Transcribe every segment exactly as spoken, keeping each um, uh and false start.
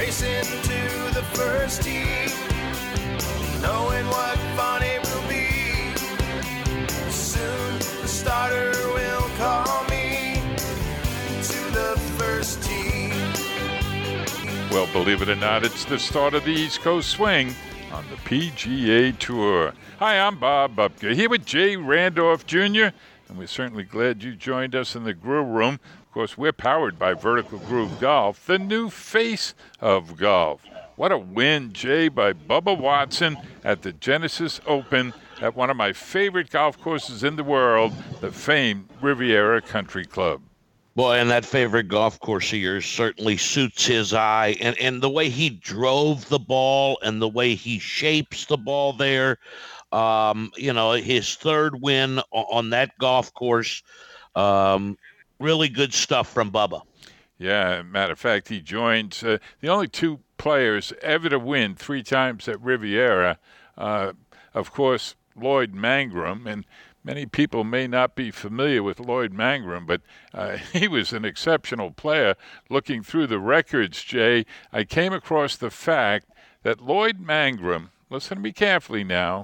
racing to the first tee, knowing what fun it will be. Soon the starter will call me to the first tee. Well, believe it or not, it's the start of the East Coast Swing on the P G A Tour. Hi, I'm Bob Bubka, here with Jay Randolph Junior, and we're certainly glad you joined us in the grill room. Of course, we're powered by Vertical Groove Golf, the new face of golf. What a win, Jay, by Bubba Watson at the Genesis Open at one of my favorite golf courses in the world, the famed Riviera Country Club. Boy, and that favorite golf course of yours certainly suits his eye. And, and the way he drove the ball and the way he shapes the ball there, um, you know, his third win on that golf course, um, really good stuff from Bubba. Yeah, matter of fact, he joins uh, the only two players ever to win three times at Riviera. Uh, of course, Lloyd Mangrum, and many people may not be familiar with Lloyd Mangrum, but uh, he was an exceptional player. Looking through the records, Jay, I came across the fact that Lloyd Mangrum, listen to me carefully now,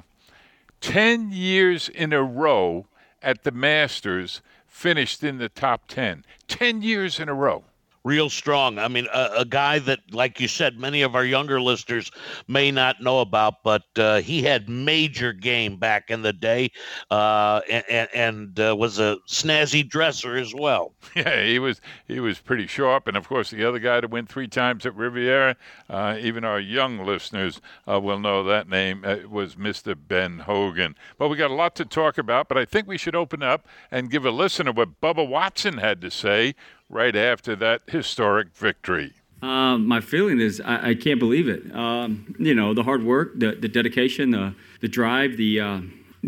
ten years in a row at the Masters finished in the top ten. ten years in a row. Real strong. I mean, a, a guy that, like you said, many of our younger listeners may not know about, but uh, he had major game back in the day uh, and, and uh, was a snazzy dresser as well. Yeah, he was he was pretty sharp. And, of course, the other guy to win three times at Riviera, uh, even our young listeners uh, will know that name, uh, was Mister Ben Hogan. But we got a lot to talk about, but I think we should open up and give a listen to what Bubba Watson had to say right after that historic victory. Um, my feeling is I, I can't believe it. Um, you know, the hard work, the, the dedication, the the drive, the uh,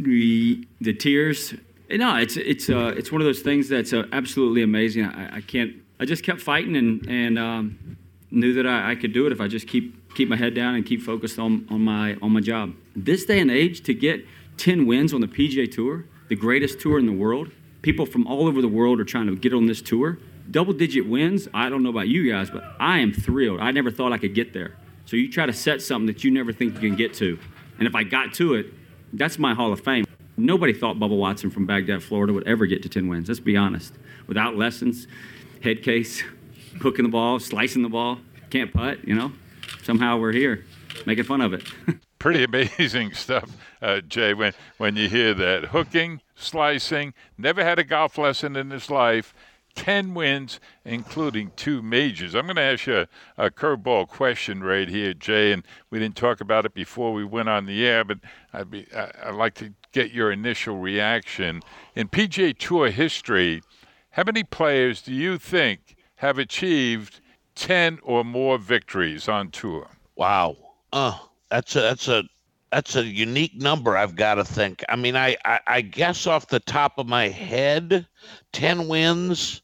the the tears. No, it's it's uh, it's one of those things that's uh, absolutely amazing. I, I can't. I just kept fighting and and um, knew that I, I could do it if I just keep keep my head down and keep focused on on my on my job. This day and age, to get ten wins on the P G A Tour, the greatest tour in the world. People from all over the world are trying to get on this tour. Double-digit wins, I don't know about you guys, but I am thrilled. I never thought I could get there. So you try to set something that you never think you can get to. And if I got to it, that's my Hall of Fame. Nobody thought Bubba Watson from Baghdad, Florida would ever get to ten wins. Let's be honest. Without lessons, head case, hooking the ball, slicing the ball, can't putt, you know. Somehow we're here making fun of it. Pretty amazing stuff, uh, Jay, when, when you hear that. Hooking, slicing, never had a golf lesson in his life, ten wins, including two majors. I'm going to ask you a, a curveball question right here, Jay, and we didn't talk about it before we went on the air, but I'd, be, I'd like to get your initial reaction. In P G A Tour history, how many players do you think have achieved ten or more victories on tour? Wow. Uh, that's a, that's a That's a unique number, I've got to think. I mean, I, I, I guess off the top of my head, ten wins.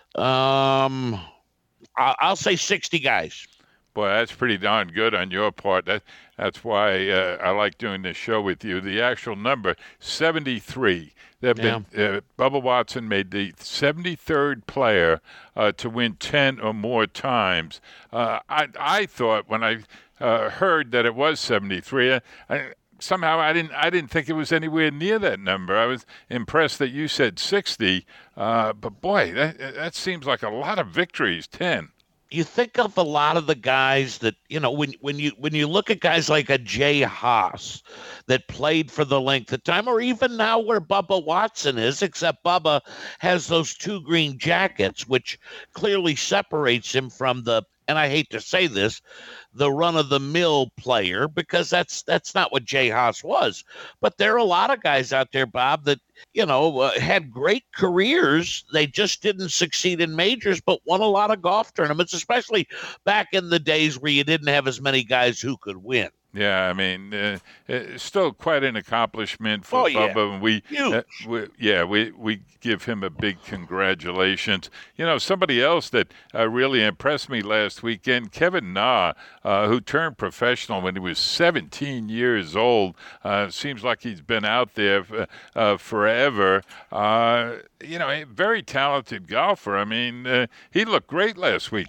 Um, I'll, I'll say sixty guys. Boy, that's pretty darn good on your part. That That's why uh, I like doing this show with you. The actual number, seventy-three. There have Yeah. been, uh, Bubba Watson made the seventy-third player uh, to win ten or more times. Uh, I, I thought when I uh, heard that it was seventy-three, I, I, somehow I didn't I didn't think it was anywhere near that number. I was impressed that you said sixty, uh, but boy, that, that seems like a lot of victories, ten. You think of a lot of the guys that, you know, when when you when you look at guys like a Jay Haas that played for the length of time, or even now where Bubba Watson is, except Bubba has those two green jackets, which clearly separates him from the, and I hate to say this, the run-of-the-mill player, because that's that's not what Jay Haas was. But there are a lot of guys out there, Bob, that, you know, uh, had great careers. They just didn't succeed in majors, but won a lot of golf tournaments, especially back in the days where you didn't have as many guys who could win. Yeah, I mean, uh, it's still quite an accomplishment for Oh, yeah. Bubba. And we, Huge. uh, we, yeah, we we give him a big congratulations. You know, somebody else that uh, really impressed me last weekend, Kevin Na, uh, who turned professional when he was seventeen years old. Uh, seems like he's been out there uh, uh, forever. Uh, you know, a very talented golfer. I mean, uh, he looked great last weekend.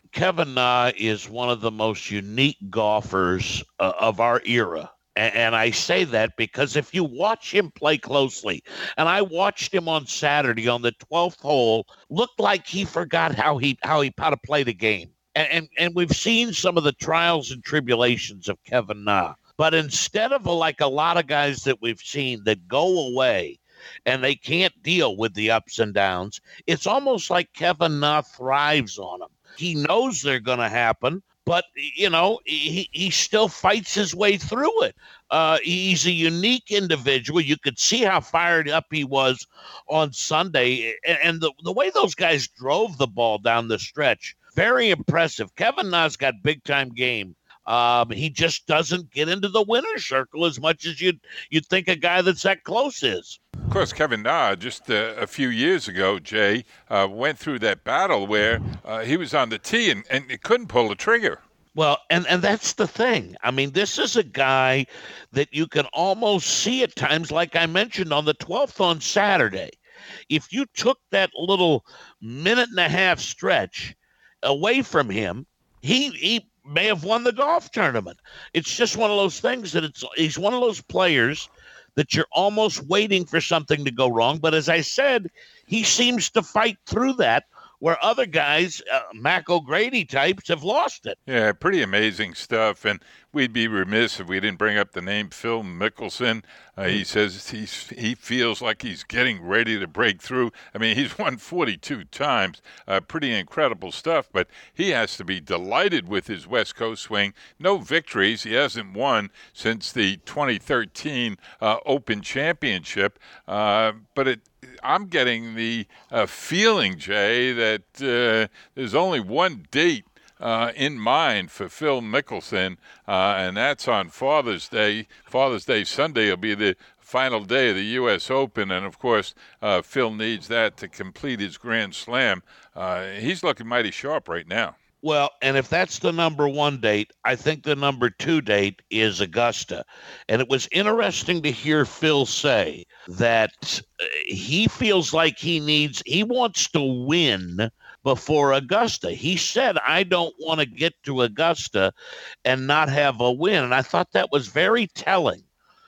Kevin Na is one of the most unique golfers uh, of our era. And, and I say that because if you watch him play closely, and I watched him on Saturday on the twelfth hole, looked like he forgot how he how he how to play the game. And, and and we've seen some of the trials and tribulations of Kevin Na. But instead of a, like a lot of guys that we've seen that go away and they can't deal with the ups and downs, it's almost like Kevin Na thrives on them. He knows they're going to happen, but, you know, he, he still fights his way through it. Uh, he's a unique individual. You could see how fired up he was on Sunday. And, and the, the way those guys drove the ball down the stretch, very impressive. Kevin Na's got big-time game. Um, he just doesn't get into the winner's circle as much as you'd, you'd think a guy that's that close is. Of course, Kevin Na, just uh, a few years ago, Jay, uh, went through that battle where uh, he was on the tee and, and he couldn't pull the trigger. Well, and, and that's the thing. I mean, this is a guy that you can almost see at times, like I mentioned on the twelfth on Saturday. If you took that little minute and a half stretch away from him, he he may have won the golf tournament. It's just one of those things that it's he's one of those players that you're almost waiting for something to go wrong. But as I said, he seems to fight through that, where other guys, uh, Mac O'Grady types, have lost it. Yeah, pretty amazing stuff. And we'd be remiss if we didn't bring up the name Phil Mickelson. Uh, he says he's, he feels like he's getting ready to break through. I mean, he's won forty-two times. Uh, pretty incredible stuff. But he has to be delighted with his West Coast swing. No victories. He hasn't won since the twenty thirteen uh, Open Championship. Uh, but it I'm getting the uh, feeling, Jay, that uh, there's only one date uh, in mind for Phil Mickelson, uh, and that's on Father's Day. Father's Day Sunday will be the final day of the U S Open, and of course, uh, Phil needs that to complete his Grand Slam. Uh, he's looking mighty sharp right now. Well, and if that's the number one date, I think the number two date is Augusta. And it was interesting to hear Phil say that he feels like he needs, he wants to win before Augusta. He said, I don't want to get to Augusta and not have a win. And I thought that was very telling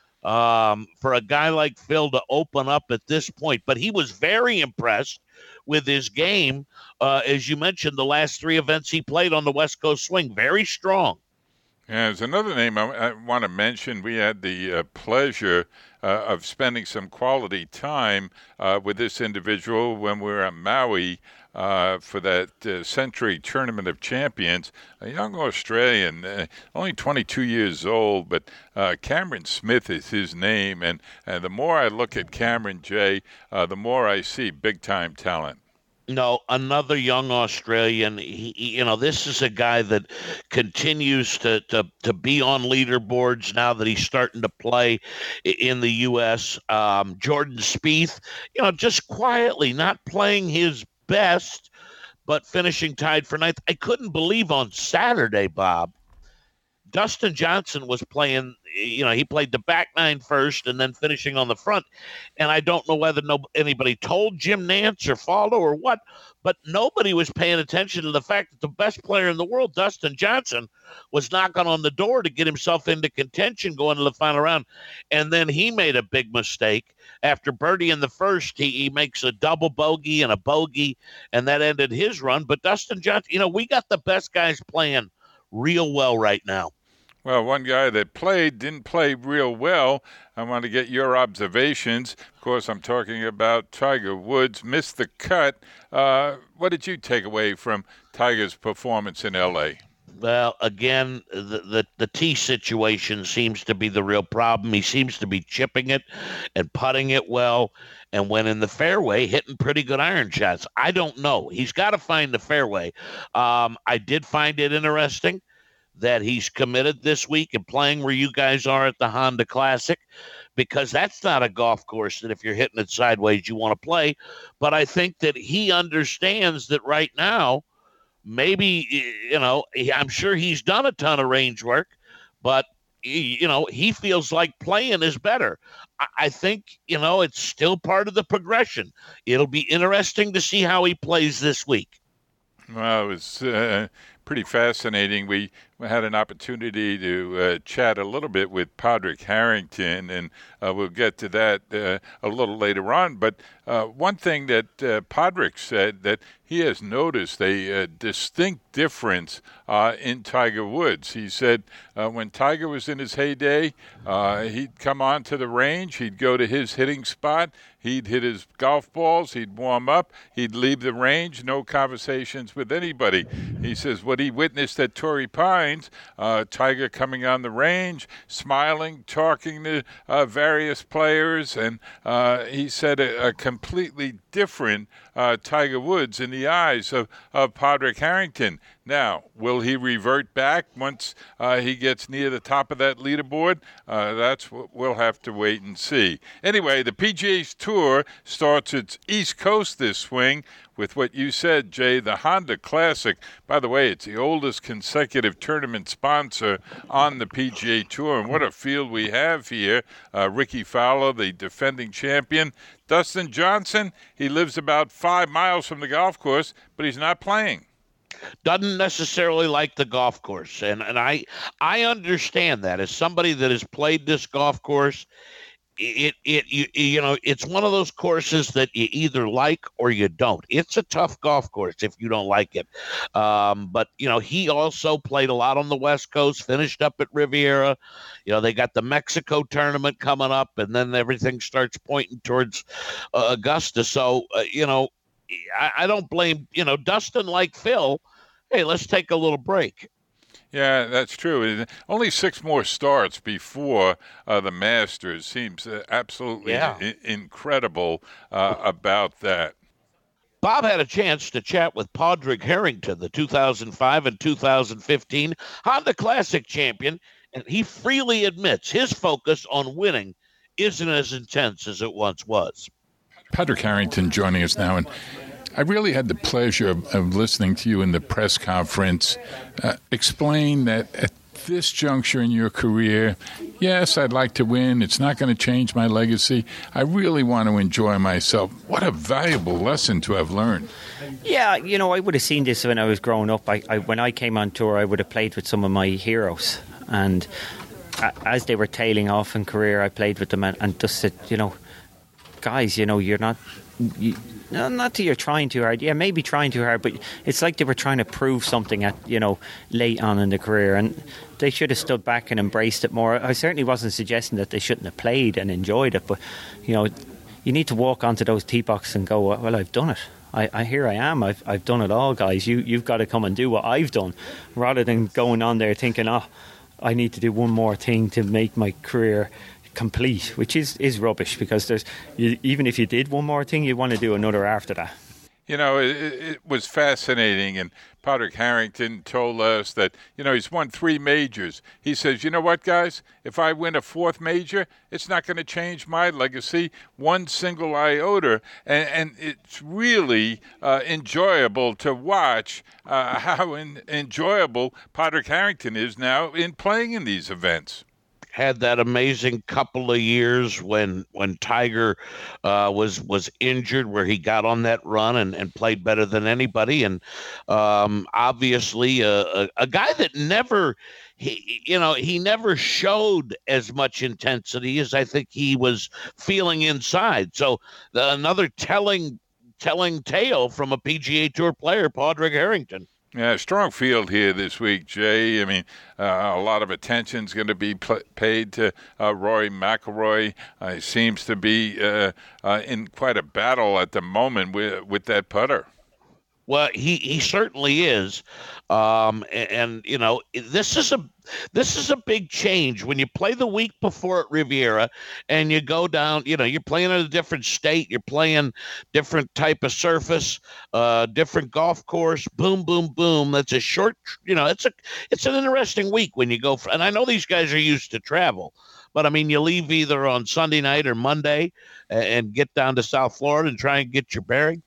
um, for a guy like Phil to open up at this point. But he was very impressed with his game. Uh, as you mentioned, the last three events he played on the West Coast swing, very strong. Yeah, there's another name I, I want to mention. We had the uh, pleasure uh, of spending some quality time uh, with this individual when we were at Maui uh, for that uh, Century Tournament of Champions. A young Australian, uh, only twenty-two years old, but uh, Cameron Smith is his name. And, and the more I look at Cameron, Jay, uh, the more I see big-time talent. No, another young Australian. He, he, you know, this is a guy that continues to, to to be on leaderboards now that he's starting to play in the U S. Um, Jordan Spieth, you know, just quietly not playing his best, but finishing tied for ninth. I couldn't believe on Saturday, Bob, Dustin Johnson was playing, you know, he played the back nine first and then finishing on the front. And I don't know whether no, anybody told Jim Nantz or Faldo or what, but nobody was paying attention to the fact that the best player in the world, Dustin Johnson, was knocking on the door to get himself into contention going to the final round. And then he made a big mistake. After birdie in the first, he, he makes a double bogey and a bogey, and that ended his run. But Dustin Johnson, you know, we got the best guys playing real well right now. Well, one guy that played didn't play real well. I want to get your observations. Of course, I'm talking about Tiger Woods. Missed the cut. Uh, what did you take away from Tiger's performance in L A? Well, again, the, the, the tee situation seems to be the real problem. He seems to be chipping it and putting it well. And when in the fairway, hitting pretty good iron shots. I don't know. He's got to find the fairway. Um, I did find it interesting that he's committed this week and playing where you guys are at the Honda Classic, because that's not a golf course that if you're hitting it sideways, you want to play. But I think that he understands that right now, maybe, you know, I'm sure he's done a ton of range work, but, you know, he feels like playing is better. I think, you know, it's still part of the progression. It'll be interesting to see how he plays this week. Well, it was uh, pretty fascinating. We, we had an opportunity to uh, chat a little bit with Padraig Harrington, and uh, we'll get to that uh, a little later on. But uh, one thing that uh, Padraig said that he has noticed a, a distinct difference uh, in Tiger Woods. He said uh, when Tiger was in his heyday, uh, he'd come onto the range, he'd go to his hitting spot, he'd hit his golf balls, he'd warm up, he'd leave the range, no conversations with anybody. He says what he witnessed at Torrey Pines, uh, Tiger coming on the range, smiling, talking to uh, various players, and uh, he said a, a completely different uh, Tiger Woods in the eyes of, of Padraig Harrington. Now, will he revert back once uh, he gets near the top of that leaderboard? Uh, that's what we'll have to wait and see. Anyway, the P G A Tour starts its East Coast this swing with what you said, Jay, the Honda Classic. By the way, it's the oldest consecutive tournament sponsor on the P G A Tour. And what a field we have here. Uh, Ricky Fowler, the defending champion. Dustin Johnson, he lives about five miles from the golf course, but he's not playing. Doesn't necessarily like the golf course. And and I I understand that. As somebody that has played this golf course, it it you, you know, it's one of those courses that you either like or you don't. It's a tough golf course if you don't like it. Um, but you know, he also played a lot on the West Coast, finished up at Riviera. You know, they got the Mexico tournament coming up, and then everything starts pointing towards uh, Augusta. So uh, you know, I, I don't blame, you know, Dustin like Phil. Hey, let's take a little break. Yeah, that's true. Only six more starts before uh, the Masters seems uh, absolutely yeah. I- incredible uh, about that. Bob had a chance to chat with Padraig Harrington, the two thousand five and two thousand fifteen Honda Classic champion, and he freely admits his focus on winning isn't as intense as it once was. Padraig Harrington joining us now, and I really had the pleasure of, of listening to you in the press conference uh, explain that at this juncture in your career, yes, I'd like to win. It's not going to change my legacy. I really want to enjoy myself. What a valuable lesson to have learned. Yeah, you know, I would have seen this when I was growing up. I, I, when I came on tour, I would have played with some of my heroes. And uh, as they were tailing off in career, I played with them and, and just said, you know, guys, you know, you're not... You, No, not that you're trying too hard. Yeah, maybe trying too hard, but it's like they were trying to prove something at, you know, late on in the career, and they should have stood back and embraced it more. I certainly wasn't suggesting that they shouldn't have played and enjoyed it, but, you know, you need to walk onto those tee boxes and go, well, I've done it. I, I here I am. I've I've done it all, guys. You you've got to come and do what I've done, rather than going on there thinking, oh, I need to do one more thing to make my career complete, which is, is rubbish, because there's you, even if you did one more thing, you want to do another after that. You know, it, it was fascinating, and Padraig Harrington told us that, you know, he's won three majors. He says, you know what, guys, if I win a fourth major, it's not going to change my legacy one single iota, and, and it's really uh, enjoyable to watch uh, how in, enjoyable Padraig Harrington is now in playing in these events. Had that amazing couple of years when when Tiger uh, was was injured, where he got on that run and, and played better than anybody, and um, obviously a, a, a guy that never he you know he never showed as much intensity as I think he was feeling inside. So the, another telling telling tale from a P G A Tour player, Padraig Harrington. Yeah, strong field here this week, Jay. I mean, uh, a lot of attention is going to be pl- paid to uh, Rory McIlroy. Uh, he seems to be uh, uh, in quite a battle at the moment with with that putter. Well, he, he certainly is, um, and, and you know this is a this is a big change when you play the week before at Riviera, and you go down. You know, you're playing in a different state, you're playing different type of surface, uh, different golf course. Boom, boom, boom. That's a short. You know, it's a it's an interesting week when you go. For, and I know these guys are used to travel, but I mean, you leave either on Sunday night or Monday, and get down to South Florida and try and get your bearing.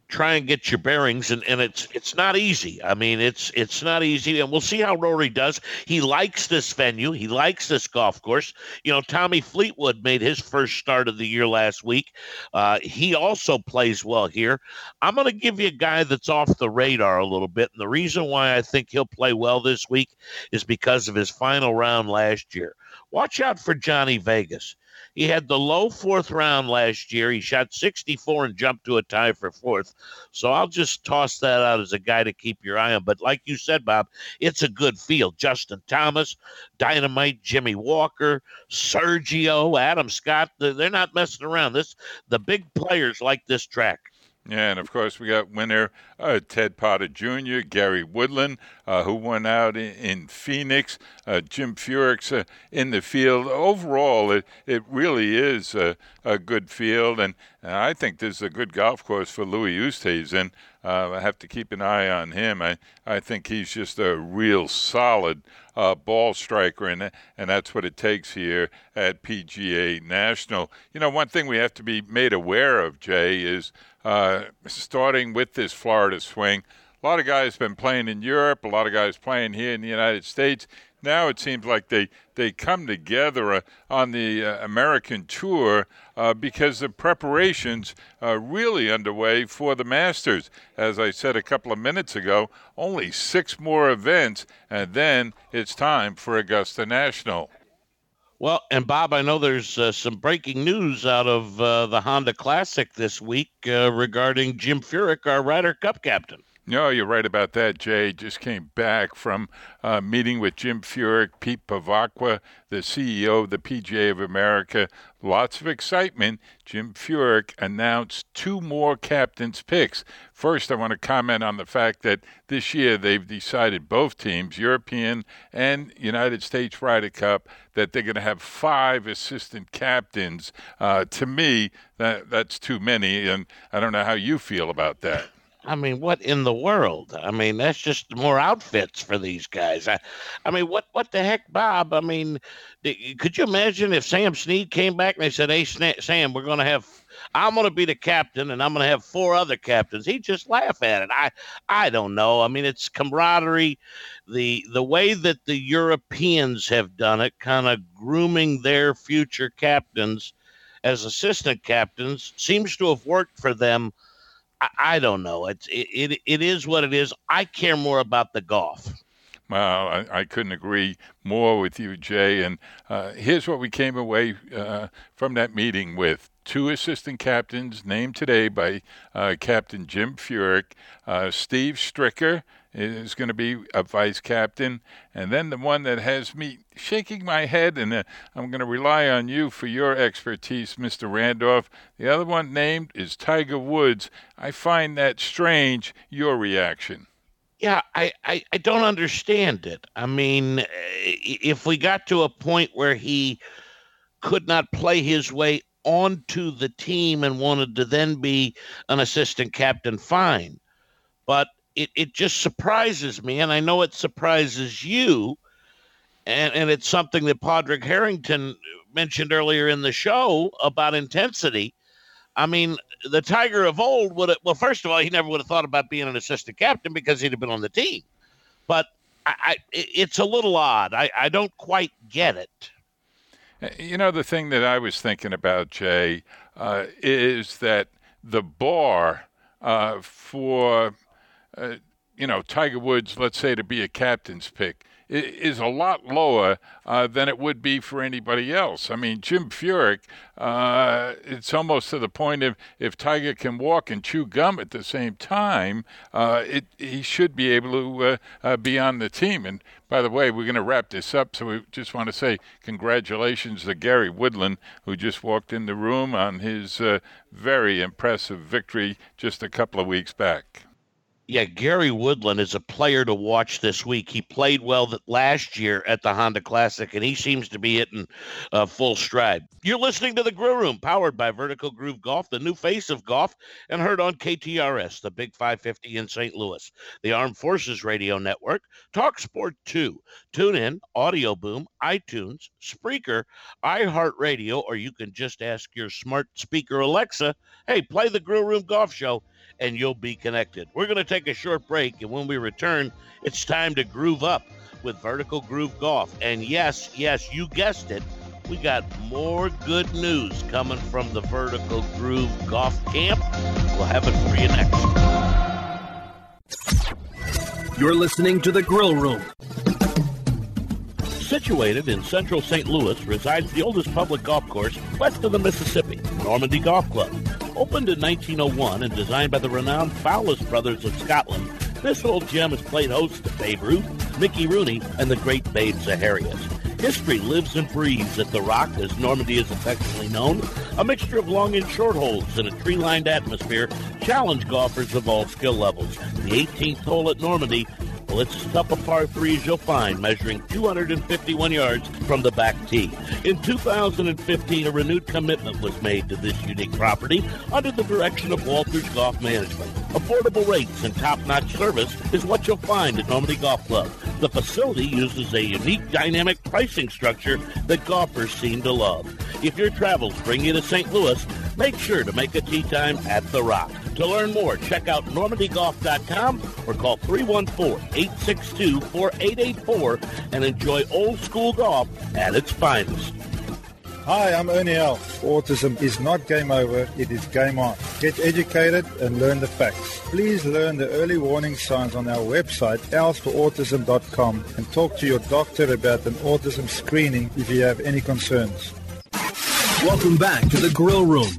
try and get your bearings, and, and it's it's not easy. I mean, it's it's not easy, and we'll see how Rory does. He likes this venue. He likes this golf course. You know, Tommy Fleetwood made his first start of the year last week. Uh, he also plays well here. I'm going to give you a guy that's off the radar a little bit, and the reason why I think he'll play well this week is because of his final round last year. Watch out for Johnny Vegas. He had the low fourth round last year. He shot sixty-four and jumped to a tie for fourth. So I'll just toss that out as a guy to keep your eye on. But like you said, Bob, it's a good field. Justin Thomas, Dynamite, Jimmy Walker, Sergio, Adam Scott. They're not messing around. This the big players like this track. Yeah, and of course we got winner uh, Ted Potter Junior, Gary Woodland, uh, who won out in, in Phoenix. Uh, Jim Furyk's uh, in the field. Overall, it, it really is a, a good field, and, and I think this is a good golf course for Louis Oosthuizen. Uh, I have to keep an eye on him. I, I think he's just a real solid uh, ball striker, and and that's what it takes here at P G A National. You know, one thing we have to be made aware of, Jay, is uh, starting with this Florida swing. A lot of guys been playing in Europe, a lot of guys playing here in the United States. Now it seems like they, they come together uh, on the uh, American tour uh, because the preparations are really underway for the Masters. As I said a couple of minutes ago, only six more events, and then it's time for Augusta National. Well, and Bob, I know there's uh, some breaking news out of uh, the Honda Classic this week uh, regarding Jim Furyk, our Ryder Cup captain. No, you're right about that, Jay. Just came back from uh, meeting with Jim Furyk, Pete Pavakwa, the C E O of the P G A of America. Lots of excitement. Jim Furyk announced two more captains' picks. First, I want to comment on the fact that this year they've decided, both teams, European and United States Ryder Cup, that they're going to have five assistant captains. Uh, to me, that that's too many, and I don't know how you feel about that. I mean, what in the world? I mean, that's just more outfits for these guys. I, I mean, what, what the heck, Bob? I mean, could you imagine if Sam Snead came back and they said, "Hey, Sam, we're going to have, I'm going to be the captain and I'm going to have four other captains." He'd just laugh at it. I, I don't know. I mean, it's camaraderie. The, the way that the Europeans have done it, kind of grooming their future captains as assistant captains, seems to have worked for them. I don't know. It's it, it it is what it is. I care more about the golf. Well, I, I couldn't agree more with you, Jay. And uh, here's what we came away uh, from that meeting with. Two assistant captains named today by uh, Captain Jim Furyk. Uh, Steve Stricker is going to be a vice captain. And then the one that has me shaking my head, and uh, I'm going to rely on you for your expertise, Mister Randolph. The other one named is Tiger Woods. I find that strange. Your reaction? Yeah, I, I, I don't understand it. I mean, if we got to a point where he could not play his way onto the team and wanted to then be an assistant captain, fine. But it, it just surprises me, and I know it surprises you, and, and it's something that Padraig Harrington mentioned earlier in the show about intensity. I mean, the Tiger of old would have, well, first of all, he never would have thought about being an assistant captain because he'd have been on the team. But I, I, it's a little odd. I, I don't quite get it. You know, the thing that I was thinking about, Jay, uh, is that the bar uh, for, uh, you know, Tiger Woods, let's say, to be a captain's pick, is a lot lower uh, than it would be for anybody else. I mean, Jim Furyk, uh, it's almost to the point of if Tiger can walk and chew gum at the same time, uh, it, he should be able to uh, uh, be on the team. And by the way, we're going to wrap this up, so we just want to say congratulations to Gary Woodland, who just walked in the room on his uh, very impressive victory just a couple of weeks back. Yeah, Gary Woodland is a player to watch this week. He played well that last year at the Honda Classic, and he seems to be hitting uh, full stride. You're listening to The Grill Room, powered by Vertical Groove Golf, the new face of golf, and heard on K T R S, the Big five fifty in Saint Louis, the Armed Forces Radio Network, Talk Sport two, TuneIn, Audio Boom, iTunes, Spreaker, iHeartRadio, or you can just ask your smart speaker Alexa, hey, play The Grill Room Golf Show, and you'll be connected. We're going to take a short break, and when we return, it's time to groove up with Vertical Groove Golf. And yes, yes, you guessed it, we got more good news coming from the Vertical Groove Golf Camp. We'll have it for you next. You're listening to The Grill Room. Situated in central Saint Louis resides the oldest public golf course west of the Mississippi, Normandy Golf Club. Opened in nineteen oh one and designed by the renowned Fowlis brothers of Scotland, this old gem has played host to Babe Ruth, Mickey Rooney, and the great Babe Zaharias. History lives and breathes at The Rock, as Normandy is affectionately known. A mixture of long and short holes in a tree-lined atmosphere challenge golfers of all skill levels. The eighteenth hole at Normandy, well, it's as tough a par three as you'll find, measuring two hundred fifty-one yards from the back tee. In two thousand fifteen, a renewed commitment was made to this unique property under the direction of Walters Golf Management. Affordable rates and top-notch service is what you'll find at Normandy Golf Club. The facility uses a unique dynamic pricing structure that golfers seem to love. If your travels bring you to Saint Louis, make sure to make a tee time at The Rock. To learn more, check out normandy golf dot com or call three one four, eight six two, four eight eight four and enjoy old school golf at its finest. Hi, I'm Ernie L. Autism is not game over, it is game on. Get educated and learn the facts. Please learn the early warning signs on our website, else for autism dot com, and talk to your doctor about an autism screening if you have any concerns. Welcome back to The Grill Room.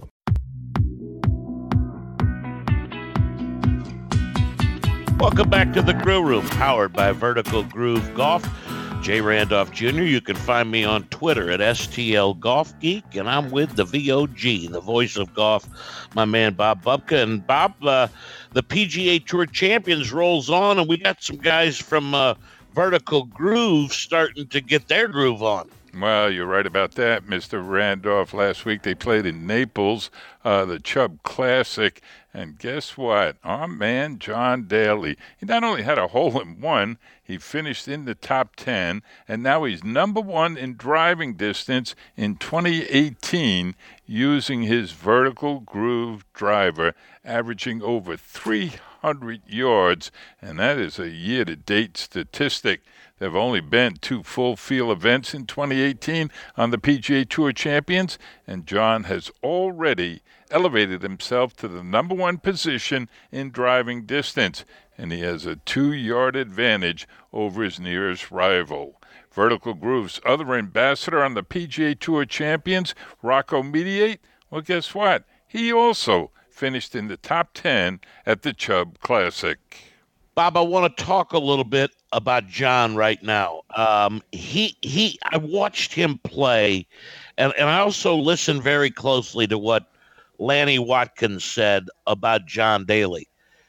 Welcome back to The Grill Room, powered by Vertical Groove Golf. Jay Randolph Junior You can find me on Twitter at S T L Golf Geek, and I'm with the V O G, the voice of golf, my man Bob Bubka. And Bob, uh, the P G A Tour Champions rolls on, and we got some guys from uh, Vertical Groove starting to get their groove on. Well, you're right about that, Mister Randolph. Last week they played in Naples, uh, the Chubb Classic, and guess what? Our man John Daly, he not only had a hole-in-one, he finished in the top ten, and now he's number one in driving distance in twenty eighteen using his Vertical Groove driver, averaging over three hundred yards, and that is a year-to-date statistic. There have only been two full field events in twenty eighteen on the P G A Tour Champions, and John has already elevated himself to the number one position in driving distance, and he has a two-yard advantage over his nearest rival. Vertical Groove's other ambassador on the P G A Tour Champions, Rocco Mediate, well, guess what? He also finished in the top ten at the Chubb Classic. Bob, I want to talk a little bit about John right now. Um, he he. I watched him play, and, and I also listened very closely to what Lanny Watkins said about John Daly.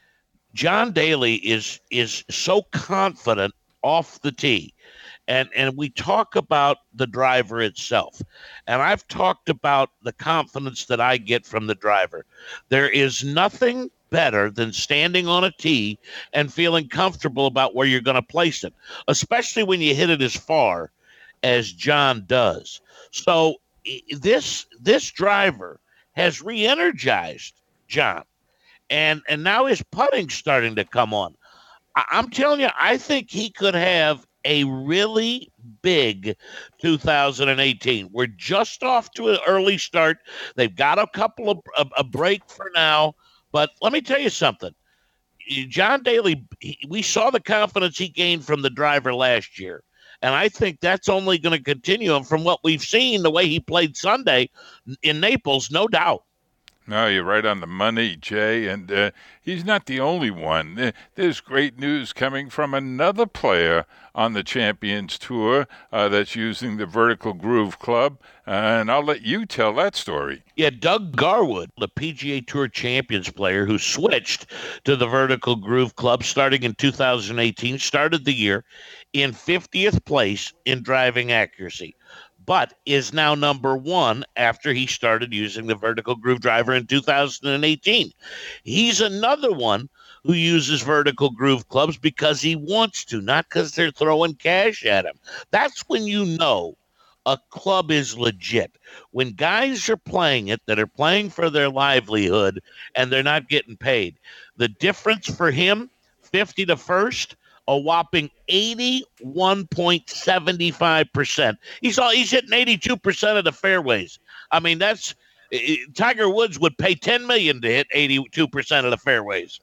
John Daly is is so confident off the tee, and and we talk about the driver itself, and I've talked about the confidence that I get from the driver. There is nothing better than standing on a tee and feeling comfortable about where you're going to place it, especially when you hit it as far as John does. So this this driver has re-energized John, and and now his putting's starting to come on. I, I'm telling you, I think he could have a really big two thousand eighteen. We're just off to an early start. They've got a couple of a, a break for now. But let me tell you something. John Daly, he, we saw the confidence he gained from the driver last year. And I think that's only going to continue. And from what we've seen, the way he played Sunday in Naples, no doubt. No, you're right on the money, Jay, and uh, he's not the only one. There's great news coming from another player on the Champions Tour uh, that's using the Vertical Groove Club, and I'll let you tell that story. Yeah, Doug Garwood, the P G A Tour Champions player who switched to the Vertical Groove Club starting in two thousand eighteen, started the year in fiftieth place in driving accuracy, but is now number one after he started using the Vertical Groove driver in two thousand eighteen. He's another one who uses Vertical Groove clubs because he wants to, not because they're throwing cash at him. That's when you know a club is legit. When guys are playing it that are playing for their livelihood and they're not getting paid. The difference for him, fifty to first, a whopping eighty-one point seven five percent. He's all he's hitting eighty-two percent of the fairways. I mean, that's Tiger Woods would pay ten million dollars to hit eighty-two percent of the fairways.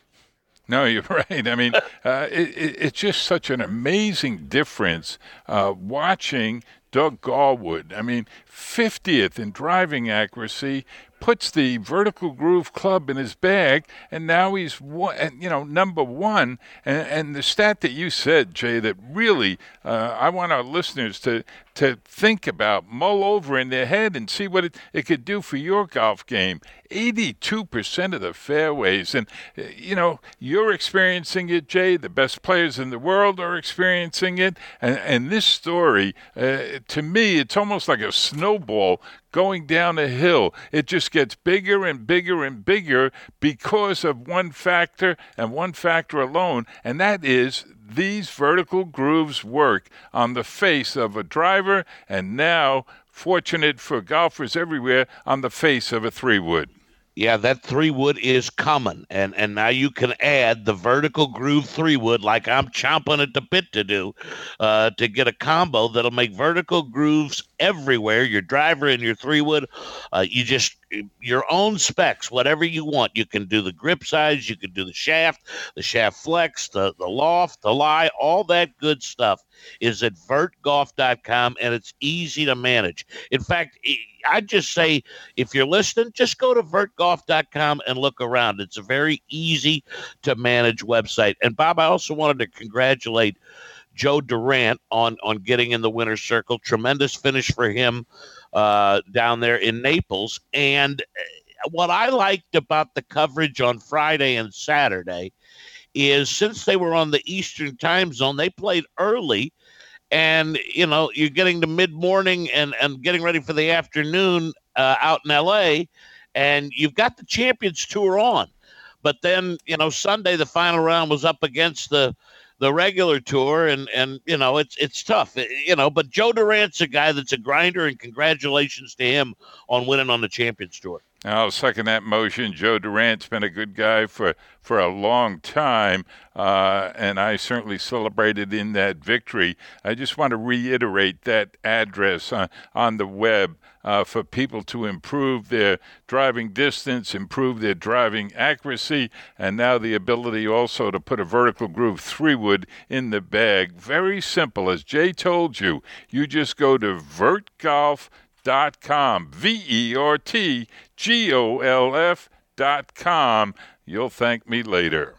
No, you're right. I mean, uh, it, it, it's just such an amazing difference uh, watching Doug Garwood. I mean, fiftieth in driving accuracy, puts the Vertical Groove Club in his bag, and now he's one, you know, number one. And, and the stat that you said, Jay, that really uh, I want our listeners to to think about, mull over in their head, and see what it, it could do for your golf game. eighty-two percent of the fairways, and uh, you know, you're experiencing it, Jay. The best players in the world are experiencing it, and and this story, uh, to me, it's almost like a snowball going down a hill. It just gets bigger and bigger and bigger because of one factor and one factor alone, and that is these vertical grooves work on the face of a driver, and now, fortunate for golfers everywhere, on the face of a three-wood. Yeah, that three wood is coming, and and now you can add the Vertical Groove three wood, like I'm chomping at the bit to do, uh, to get a combo that'll make vertical grooves everywhere. Your driver and your three wood, uh, you just your own specs, whatever you want. You can do the grip size, you can do the shaft, the shaft flex, the the loft, the lie, all that good stuff is at vert golf dot com, and it's easy to manage. In fact, I'd just say, if you're listening, just go to vert golf dot com and look around. It's a very easy to manage website. And Bob, I also wanted to congratulate Joe Durant on, on getting in the winner's circle. Tremendous finish for him uh, down there in Naples. And what I liked about the coverage on Friday and Saturday is, since they were on the Eastern time zone, they played early. And, you know, you're getting to mid-morning and, and getting ready for the afternoon uh, out in L A, and you've got the Champions Tour on. But then, you know, Sunday, the final round was up against the the regular tour, and, and you know, it's it's tough, you know. But Joe Durant's a guy that's a grinder, and congratulations to him on winning on the Champions Tour. I'll second that motion. Joe Durant's been a good guy for, for a long time, uh, and I certainly celebrated in that victory. I just want to reiterate that address on, on the web uh, for people to improve their driving distance, improve their driving accuracy, and now the ability also to put a Vertical Groove three-wood in the bag. Very simple. As Jay told you, you just go to vert golf dot com, V E R T G O L F dot com. You'll thank me later.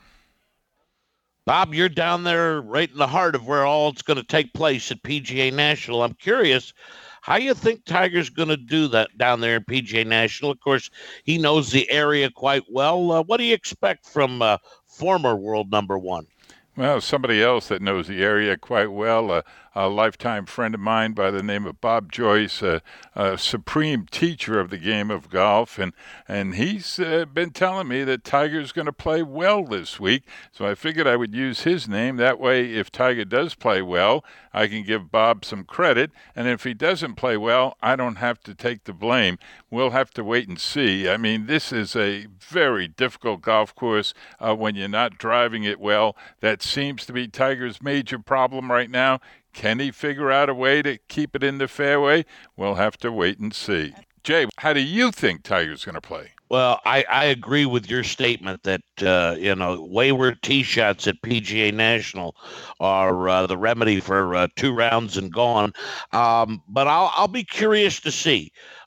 Bob, you're down there right in the heart of where all it's going to take place at P G A National. I'm curious how you think Tiger's going to do that down there in P G A National. Of course, he knows the area quite well. Uh, what do you expect from uh, former world number one? Well, somebody else that knows the area quite well, a, a lifetime friend of mine by the name of Bob Joyce, a, a supreme teacher of the game of golf, and and he's uh, been telling me that Tiger's going to play well this week, so I figured I would use his name. That way, if Tiger does play well, I can give Bob some credit, and if he doesn't play well, I don't have to take the blame. We'll have to wait and see. I mean, this is a very difficult golf course uh, when you're not driving it well. That seems to be Tiger's major problem right now. Can he figure out a way to keep it in the fairway? We'll have to wait and see. Jay, how do you think Tiger's going to play? Well, I, I agree with your statement that, uh, you know, wayward tee shots at P G A National are uh, the remedy for uh, two rounds and gone. Um, but I'll, I'll be curious to see.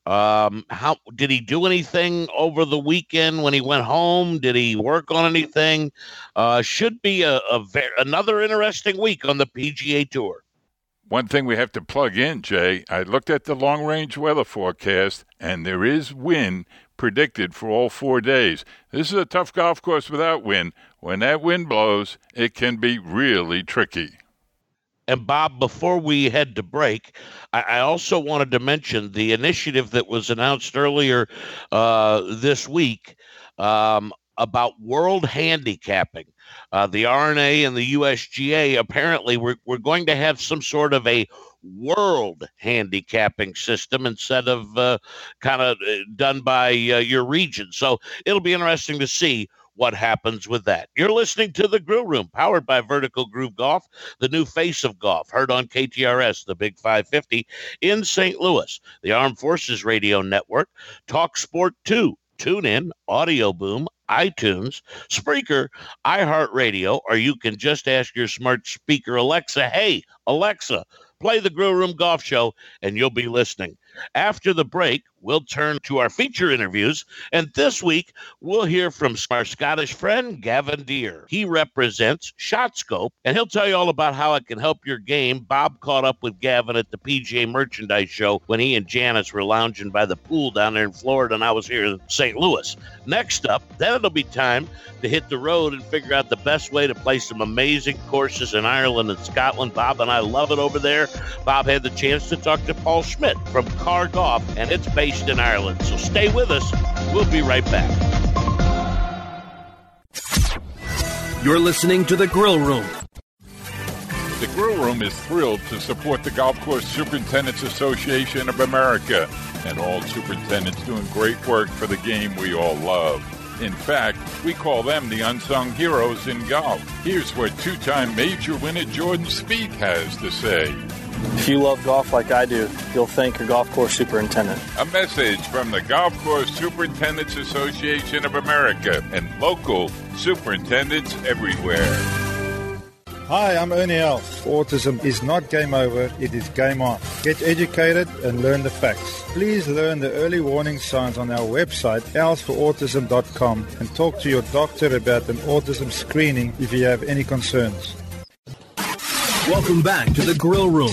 Um, how did he do anything over the weekend when he went home? Did he work on anything? Uh, should be a, a ver- another interesting week on the P G A Tour. One thing we have to plug in, Jay, I looked at the long-range weather forecast, and there is wind predicted for all four days. This is a tough golf course without wind. When that wind blows, it can be really tricky. And, Bob, before we head to break, I, I also wanted to mention the initiative that was announced earlier uh, this week um, about world handicapping. Uh, the R N A and the U S G A, apparently, we're, we're going to have some sort of a world handicapping system instead of uh, kind of done by uh, your region. So it'll be interesting to see what happens with that. You're listening to The Grill Room, powered by Vertical Groove Golf, the new face of golf, heard on K T R S, the Big five fifty in Saint Louis, the Armed Forces Radio Network, Talk Sport two, TuneIn, Audio Boom, iTunes, Spreaker, iHeartRadio, or you can just ask your smart speaker, Alexa, hey, Alexa, play the Grill Room Golf Show, and you'll be listening. After the break, we'll turn to our feature interviews, and this week, we'll hear from our Scottish friend, Gavin Deere. He represents ShotScope, and he'll tell you all about how it can help your game. Bob caught up with Gavin at the P G A Merchandise Show when he and Janice were lounging by the pool down there in Florida, and I was here in Saint Louis. Next up, then it'll be time to hit the road and figure out the best way to play some amazing courses in Ireland and Scotland. Bob and I love it over there. Bob had the chance to talk to Paul Schmidt from Car Golf, and it's based in Ireland. So stay with us. We'll be right back. You're listening to The Grill Room. The Grill Room is thrilled to support the Golf Course Superintendents Association of America and all superintendents doing great work for the game we all love. In fact, we call them the unsung heroes in golf. Here's what two-time major winner Jordan Spieth has to say. If you love golf like I do, you'll thank your golf course superintendent. A message from the Golf Course Superintendents Association of America and local superintendents everywhere. Hi, I'm Ernie Els. Autism is not game over, it is game on. Get educated and learn the facts. Please learn the early warning signs on our website, els for autism dot com, and talk to your doctor about an autism screening if you have any concerns. Welcome back to The Grill Room.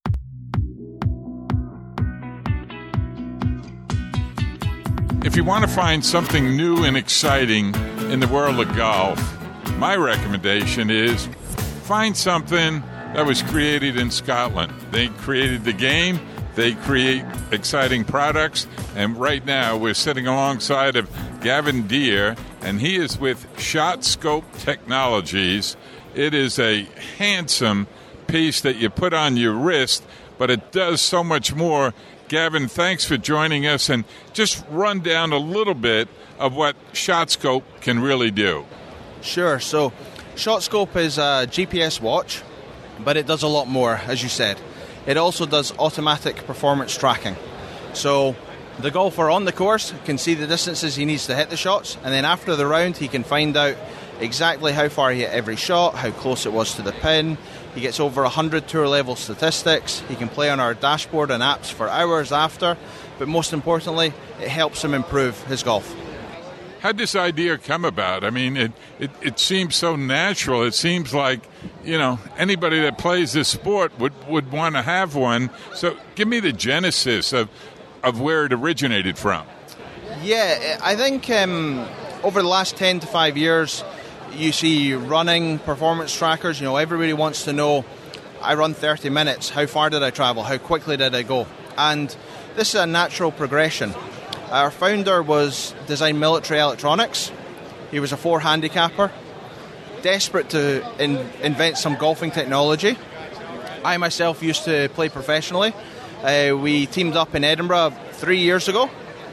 If you want to find something new and exciting in the world of golf, my recommendation is find something that was created in Scotland. They created the game, they create exciting products, and right now we're sitting alongside of Gavin Deere, and he is with ShotScope Technologies. It is a handsome piece that you put on your wrist, but it does so much more. Gavin, thanks for joining us, and just run down a little bit of what ShotScope can really do. Sure. So ShotScope is a G P S watch, but it does a lot more, as you said. It also does automatic performance tracking. So the golfer on the course can see the distances he needs to hit the shots, and then after the round he can find out exactly how far he hit every shot, how close it was to the pin. He gets over one hundred tour level statistics. He can play on our dashboard and apps for hours after, but most importantly, it helps him improve his golf. How did this idea come about? I mean, it, it, it seems so natural. It seems like, you know, anybody that plays this sport would, would want to have one. So give me the genesis of, of where it originated from. Yeah, I think um, over the last ten to five years, you see running performance trackers. You know, everybody wants to know, I run thirty minutes, how far did I travel, how quickly did I go? And this is a natural progression. Our founder was Design Military Electronics. He was a four-handicapper, desperate to in, invent some golfing technology. I myself used to play professionally. Uh, we teamed up in Edinburgh three years ago,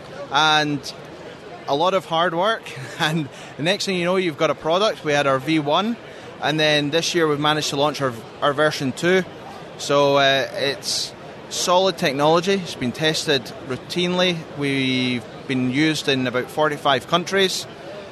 and a lot of hard work, and the next thing you know, you've got a product. We had our V one, and then this year we've managed to launch our, our version two. So uh, it's solid technology. It's been tested routinely. We've been used in about forty-five countries.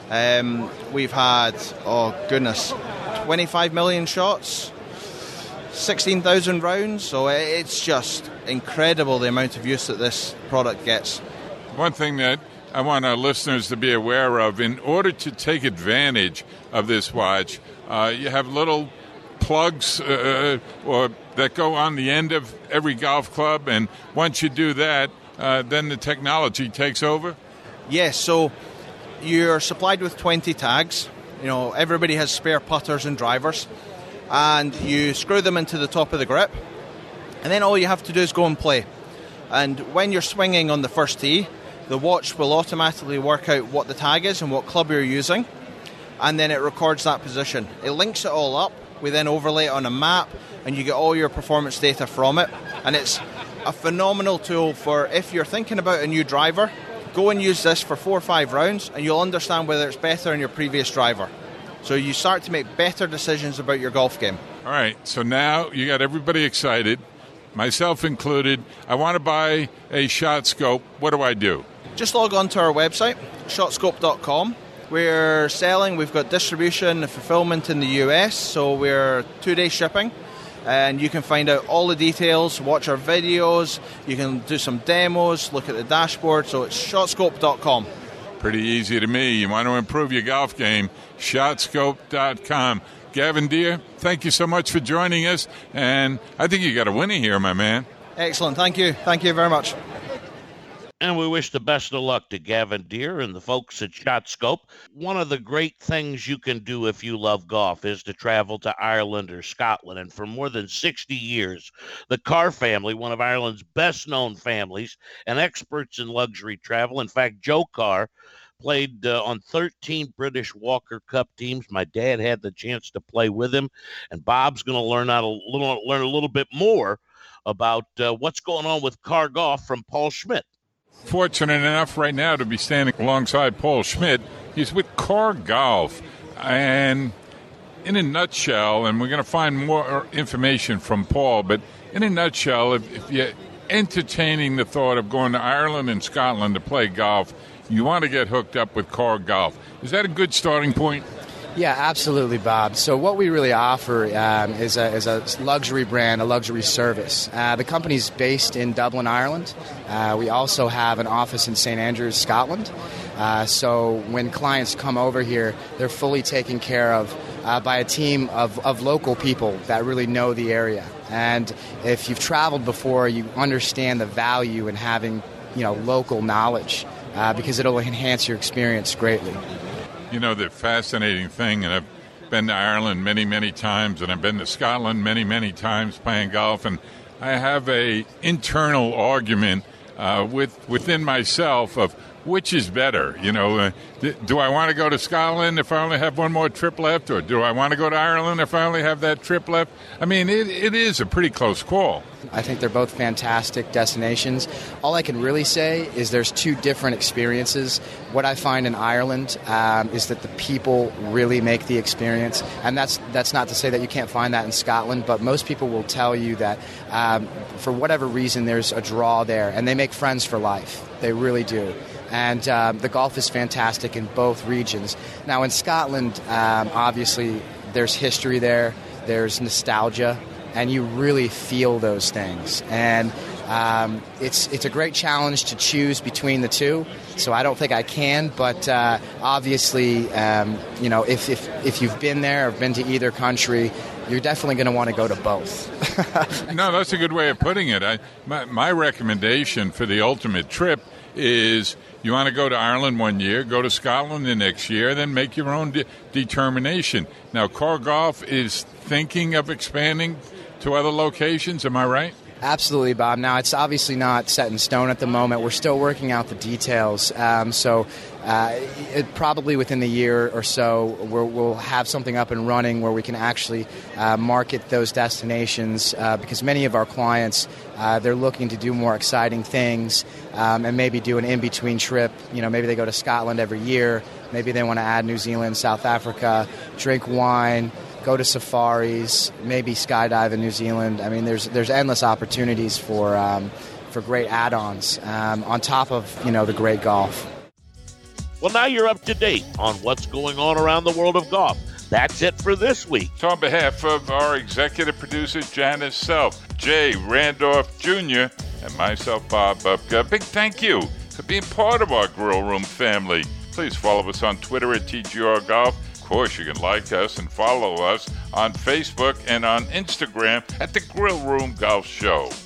Um, we've had, oh goodness, twenty-five million shots. sixteen thousand rounds, so it's just incredible the amount of use that this product gets. One thing that I want our listeners to be aware of, in order to take advantage of this watch, uh, you have little plugs uh, or that go on the end of every golf club, and once you do that, uh, then the technology takes over? Yes, so you're supplied with twenty tags. You know, everybody has spare putters and drivers, and you screw them into the top of the grip, and then all you have to do is go and play. And when you're swinging on the first tee, the watch will automatically work out what the tag is and what club you're using, and then it records that position. It links it all up. We then overlay it on a map, and you get all your performance data from it. And it's a phenomenal tool for if you're thinking about a new driver, go and use this for four or five rounds, and you'll understand whether it's better than your previous driver. So you start to make better decisions about your golf game. All right, so now you got everybody excited, myself included. I want to buy a shot scope. What do I do? Just log on to our website, shot scope dot com. We're selling, we've got distribution and fulfillment in the U S, so we're two-day shipping. And you can find out all the details, watch our videos, you can do some demos, look at the dashboard, so it's shot scope dot com. Pretty easy to me. You want to improve your golf game, shot scope dot com. Gavin Dear, thank you so much for joining us, and I think you got a winner here, my man. Excellent, thank you. Thank you very much. And we wish the best of luck to Gavin Dear and the folks at ShotScope. One of the great things you can do if you love golf is to travel to Ireland or Scotland. And for more than sixty years, the Carr family, one of Ireland's best-known families and experts in luxury travel. In fact, Joe Carr played uh, on thirteen British Walker Cup teams. My dad had the chance to play with him. And Bob's going to learn out a little, learn a little bit more about uh, what's going on with Carr Golf from Paul Schmidt. Fortunate enough right now to be standing alongside Paul Schmidt. He's with Carr Golf. And in a nutshell, and we're going to find more information from Paul, but in a nutshell, if, if you're entertaining the thought of going to Ireland and Scotland to play golf, you want to get hooked up with Carr Golf. Is that a good starting point? Yeah, absolutely, Bob. So what we really offer um, is, a, is a luxury brand, a luxury service. Uh, the company's based in Dublin, Ireland. Uh, we also have an office in Saint Andrews, Scotland. Uh, so when clients come over here, they're fully taken care of uh, by a team of, of local people that really know the area. And if you've traveled before, you understand the value in having, you know, local knowledge uh, because it'll enhance your experience greatly. You know, the fascinating thing, and I've been to Ireland many, many times, and I've been to Scotland many, many times playing golf, and I have a internal argument uh, with within myself of which is better. You know, uh, th- do I want to go to Scotland if I only have one more trip left, or do I want to go to Ireland if I only have that trip left? I mean, it, it is a pretty close call. I think they're both fantastic destinations. All I can really say is there's two different experiences. What I find in Ireland um, is that the people really make the experience, and that's that's not to say that you can't find that in Scotland, but most people will tell you that um, for whatever reason there's a draw there, and they make friends for life. They really do. And um, the golf is fantastic in both regions. Now in Scotland, um, obviously there's history there, there's nostalgia, and you really feel those things. And um, it's it's a great challenge to choose between the two. So I don't think I can, but uh, obviously, um, you know, if, if if you've been there or been to either country, you're definitely going to want to go to both. No, that's a good way of putting it. I, my, my recommendation for the ultimate trip is you want to go to Ireland one year, go to Scotland the next year, then make your own de- determination. Now, Carr Golf is thinking of expanding to other locations, am I right? Absolutely, Bob. Now, it's obviously not set in stone at the moment. We're still working out the details. Um, so uh, it, probably within the year or so, we're, we'll have something up and running where we can actually uh, market those destinations uh, because many of our clients, uh, they're looking to do more exciting things um, and maybe do an in-between trip. You know, maybe they go to Scotland every year. Maybe they want to add New Zealand, South Africa, drink wine, go to safaris, maybe skydive in New Zealand. I mean, there's there's endless opportunities for um, for great add-ons um, on top of, you know, the great golf. Well, now you're up to date on what's going on around the world of golf. That's it for this week. So on behalf of our executive producer, Janice Self, Jay Randolph Junior, and myself, Bob Bubka, a big thank you for being part of our Grill Room family. Please follow us on Twitter at T G R Golf. Of course, you can like us and follow us on Facebook and on Instagram at the Grill Room Golf Show.